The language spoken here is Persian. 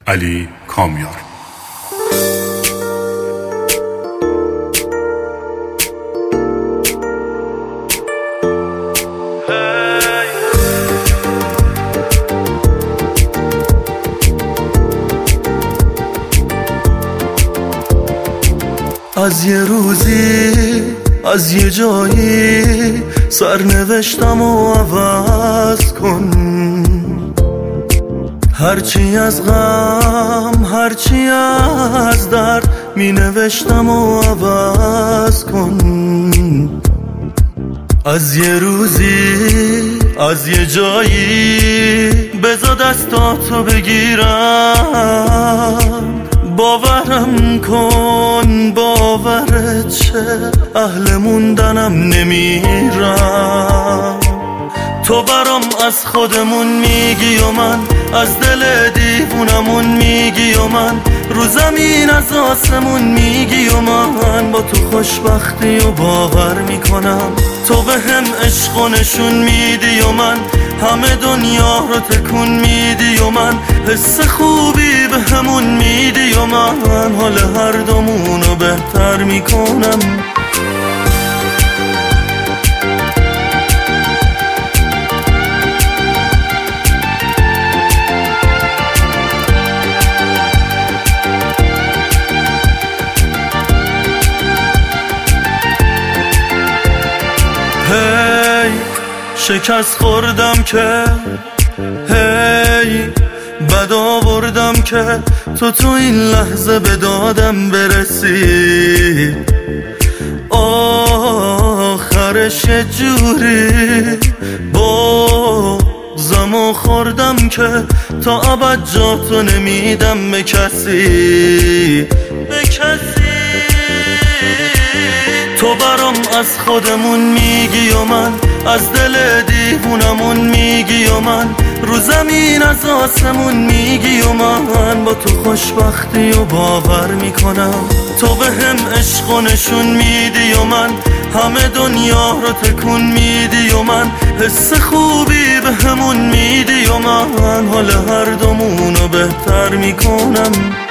علی کامیار. از یه روزی از یه جایی سرنوشتم و عوض کن، هرچی از غم هرچی از درد می نوشتم و عوض کن. از یه روزی از یه جایی بذار دستاتو بگیرم، باورم کن باورت شه، اهل موندنم نمیرم. تو برام از خودمون میگی و من از دل دیوونمون میگی و من رو زمین از آسمون میگی و من با تو خوشبختی و باور میکنم. تو به هم عشق و نشون میدی و من همه دنیا رو تکون میدی و من حس خوبی به همون میدی و من حال هر دومون رو بهتر میکنم. هی شکست خوردم که هی بد آوردم که تو این لحظه به دادم برسی، آخرش یه جوری بغضمو خوردم که تا ابد جاتو نمیدم به کسی. تو برام از خودمون میگی و من از دل دیوونمون میگی و من رو زمین از آسمون میگی و من با تو خوشبختی و باور میکنم. تو به هم عشق و نشون میدی و من همه دنیا رو تکون میدی و من حس خوبی به همون میدی و من حال هر دومون رو بهتر میکنم.